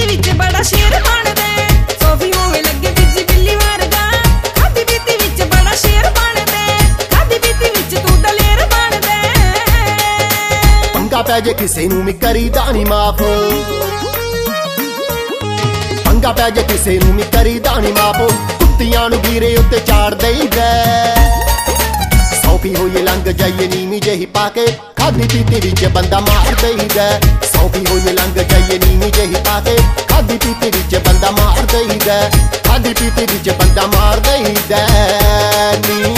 विच बड़ा शेर बनदे सोफी होवे लगे बिजी बिल्ली वर्गा खादी पीती विच बड़ा शेर बनदे खादी पीती विच तू दलेर बनदे पंगा पै जे किसे नूं मी करीदा नी माफ पंगा पै जे किसे नूं मी करीदा नी माफ कुत्तियां नूं गिरे उत्ते चाड़ देईदा सौखी होइए लंघ जाइए नीवी जेही पाके खादी पीती विच बंदा मार देईदा सौखी होइए लंघ जाइए नीवी जेही पाके खादी पीती विच बंदा मार देईदा खादी पीती विच बंदा मार देईदा नी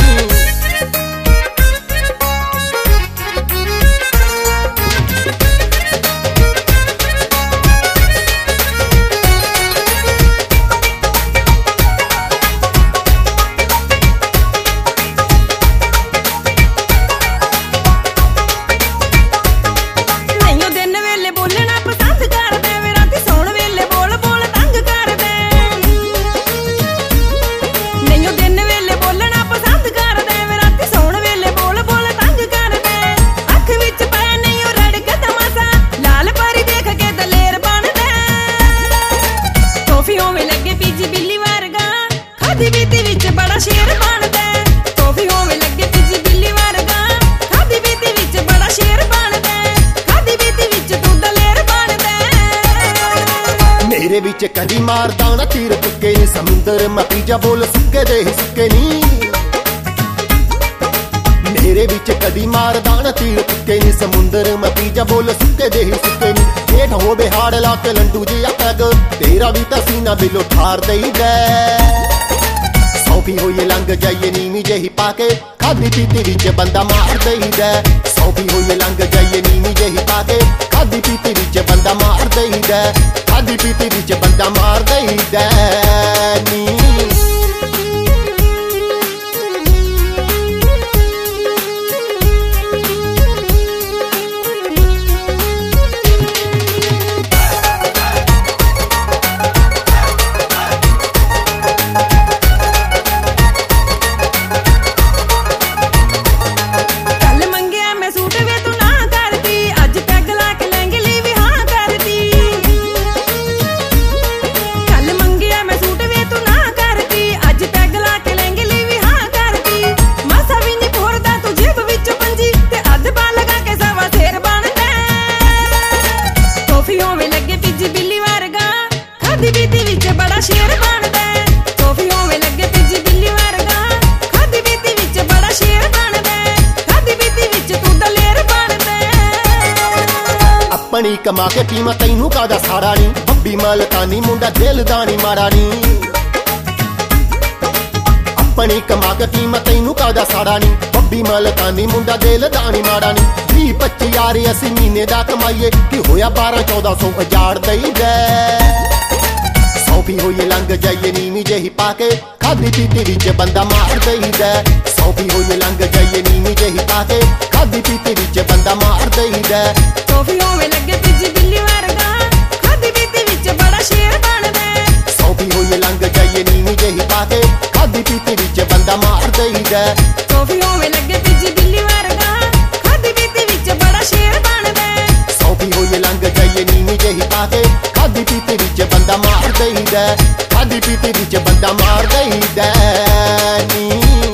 पीती विच बड़ा शेर बनदा सोफी होवे लगे बिजी बिल्ली वर्गा खादी पीती विच बड़ा शेर बनदा खादी पीती विच तू दलेर बनदा मेरे विच कदी मारदा ना तीर तुक्के नी समुंदर मती जा बोल सुक्के दे ही सुक्के नी मेरे विच कदी मारदा ना तीर तुक्के नी समुंदर मती जा बोल सुक्के दे ही सुक्के नी जेठ होवे हाड़ ला के लंडू जिहा पैग तेरा भी तां सीना बिलो ठार देईदा सौखी होइए लंघ जाइए नीवी जेही पाके खादी पीती विच बंदा मार देईदा सौखी होइए लंघ जाइए नीवी जेही पाके खादी पीती विच बंदा मार देईदा खादी पीती विच बंदा मार देईदा नी खादी पीती विच बड़ा शेर बनदा सोफी होवे लगे बिजी बिल्ली वर्गा खादी पीती विच बड़ा शेर बनदा खादी पीती विच तू दलेर बनदा अपनी कमा के पीमा तैनू कादा सारा नी बब्बी मलकानी मुंडा दिल दा नी माड़ा नी अपनी कमा के पीमा तैनू कादा सारा नी बब्बी मलकानी मुंडा दिल दा नी माड़ा नी 20-25 यार असी महीने दा कमाइए कि होया 1200-1400 उजाड़ देईदा सौखी होइए लंघ जाइए नीवी जेही पाके खादी पीती विच बंदा मार देईदा सौखी होइए लंघ जाइए नीवी जेही पाके खादी पीती विच बंदा मार देईदा सोफी होवे लगे बिजी बिल्ली वर्गा खादी पीती विच बड़ा शेर बनदा सौखी होइए लंघ जाइए नीवी जेही पाके खादी पीती विच बंदा मार देईदा सोफी होवे लगे बिजी बिल्ली वर्गा खादी पीती विच बड़ा शेर बनदा सौखी होइए लंघ जाइए नीवी जेही पाके खादी पीती विच बंदा मार देईदा खादी पीती विच बंदा मार देईदा नी